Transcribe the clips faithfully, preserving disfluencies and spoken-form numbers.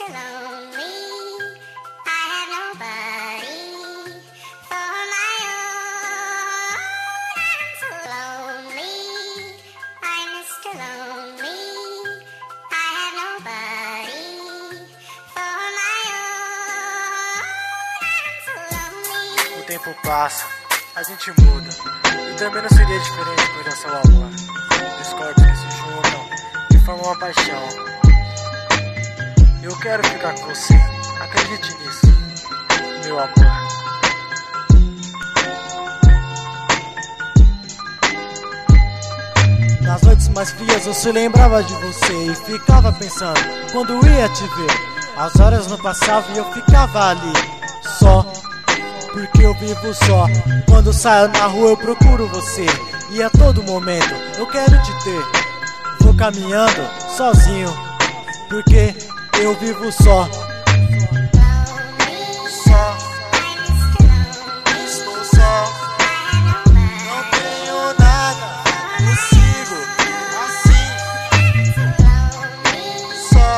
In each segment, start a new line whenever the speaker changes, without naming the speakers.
O tempo passa, a gente muda, e também não seria diferente com relação ao amor. Os corpos que se juntam e formam uma paixão. Eu quero ficar com você, acredite nisso, meu amor.
Nas noites mais frias eu se lembrava de você e ficava pensando quando ia te ver. As horas não passavam e eu ficava ali, só, porque eu vivo só. Quando saio na rua eu procuro você, e a todo momento eu quero te ter. Vou caminhando sozinho, porque eu vivo só. Só, estou só, não tenho nada, eu sigo assim. Só,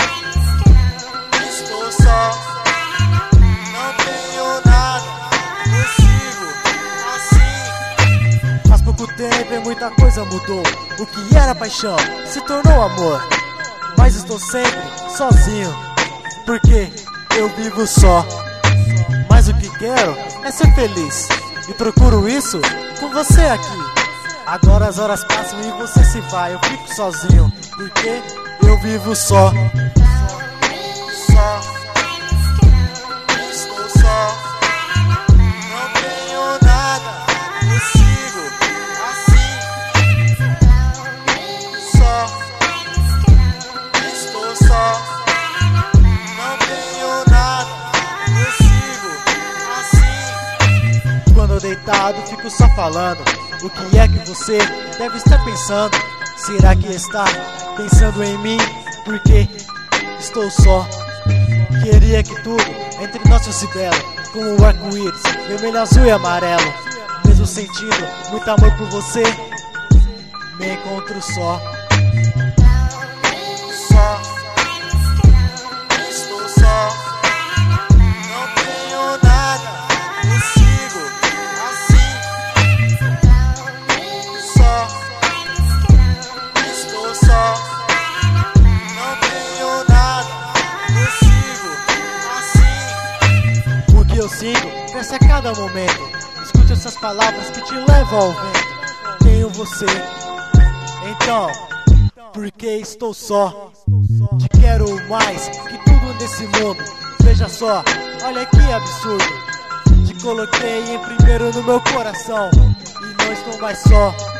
estou só, não tenho nada, eu sigo assim. Faz pouco tempo e muita coisa mudou. O que era paixão se tornou amor. Mas estou sempre sozinho, porque eu vivo só. Mas o que quero é ser feliz, e procuro isso com você aqui. Agora as horas passam e você se vai, eu fico sozinho, porque eu vivo só. Só, estou só, não tenho nada, eu sigo assim. Só, estou só, não tenho nada, eu sigo assim. Quando eu deitado fico só falando o que é que você deve estar pensando. Será que está pensando em mim? Porque estou só. Queria que tudo entre nós fosse belo, como o arco-íris, vermelho, azul e amarelo. Mesmo sentindo muito amor por você, me encontro só. Só, estou só, não tenho nada, eu sigo assim. Só, estou só, não tenho nada, eu sigo assim. O que eu sigo cresce a cada momento. Escute essas palavras que te levam ao vento. Tenho você, então, porque estou só. Te quero mais que tudo nesse mundo. Veja só, olha que absurdo. Te coloquei em primeiro no meu coração, e não estou mais só.